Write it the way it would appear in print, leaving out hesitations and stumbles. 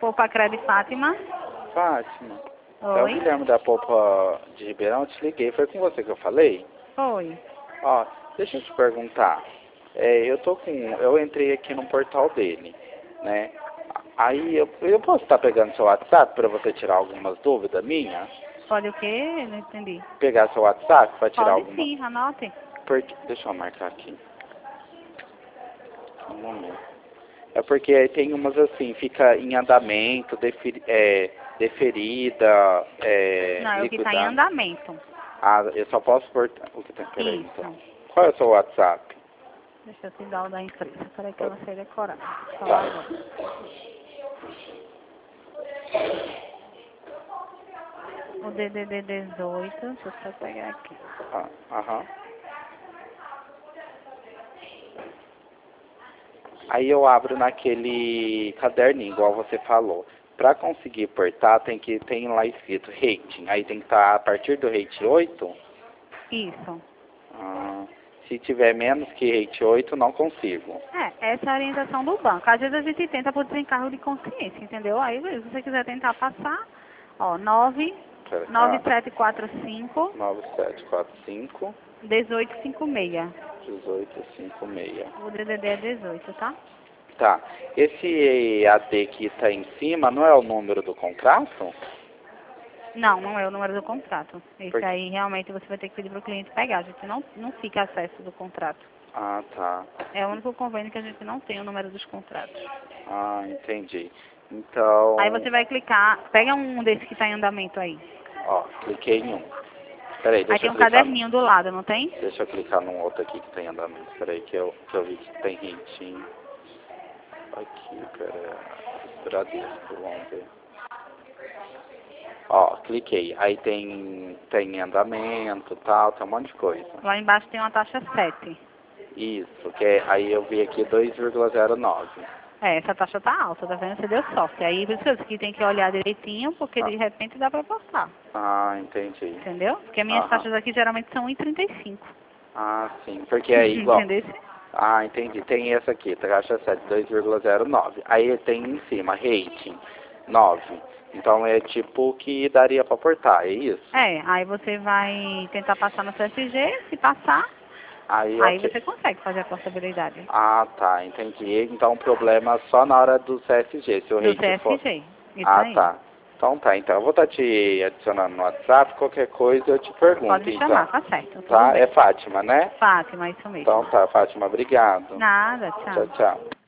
Poupa Crédito Fátima. Fátima, é o Oi. Guilherme da Poupa de Ribeirão, eu te liguei. Foi com você que eu falei? Oi. Ó, deixa eu te perguntar. Eu entrei aqui no portal dele, né? Aí eu posso estar pegando seu WhatsApp para você tirar algumas dúvidas minhas? Pode o quê? Não entendi. Pegar seu WhatsApp para tirar Pode alguma... sim, anote. Deixa eu marcar aqui. Um momento. É porque aí tem umas assim, fica em andamento, deferida, Não, é o que está em liquidada. andamento. Ah, eu só posso pôr... O que tem? Peraí, Isso. então. Qual é o seu WhatsApp? Deixa eu te dar o da empresa. Peraí que eu não sei decorar. Só Tá. agora. O DDD 18, deixa eu só pegar aqui. Ah, aham. Aí eu abro naquele caderninho, igual você falou. Para conseguir portar, tem lá escrito rating. Aí tem que estar a partir do rate 8. Isso. Ah, se tiver menos que rate 8, não consigo. Essa é a orientação do banco. Às vezes a gente tenta por desencargo de consciência, entendeu? Aí, se você quiser tentar passar, ó, 9745 9745 1856. 1856. O DDD é 18, tá? Tá. Esse AD que está em cima não é o número do contrato? Não, não é o número do contrato. Esse Por- aí realmente você vai ter que pedir para o cliente pegar. A gente não fica acesso do contrato. Ah, tá. É o único convênio que a gente não tem o número dos contratos. Ah, entendi. Então, Aí você vai clicar, pega um desse que está em andamento aí. ó, cliquei em um. Peraí, Aí deixa tem eu um clicar. caderninho do lado, não tem? Deixa eu clicar num outro aqui que tem andamento. Peraí, que eu vi que tem rating. Aqui, pera. Bradesco, vamos ver. Ó, cliquei. Aí tem andamento, tal, tem um monte de coisa. Lá embaixo tem uma taxa 7. Isso, aí eu vi aqui 2,09. Essa taxa tá alta, tá vendo? Você deu sorte. Aí por isso que tem que olhar direitinho, porque de repente dá pra postar. Entendi. Entendeu? Porque minhas Aham. taxas aqui geralmente são 1,35. Ah, sim, porque é igual. Entendeu? Ah, entendi. Tem essa aqui, taxa 7, 2,09. Aí tem em cima, rating, 9. Então é tipo que daria pra portar, é isso? Aí você vai tentar passar no CSG, se passar, Aí, aí ok. você consegue fazer a portabilidade. Ah, tá, entendi. Então o problema é só na hora do CSG, se o Do rating for... CSG. Isso Ah, aí. tá. Então tá, então eu vou estar te adicionando no WhatsApp, qualquer coisa eu te Pode pergunto, me então. chamar, tá certo. Tudo Tá? bem. É Fátima, né? Fátima, isso mesmo. Então tá, Fátima, obrigado. Nada, Tchau, tchau. tchau.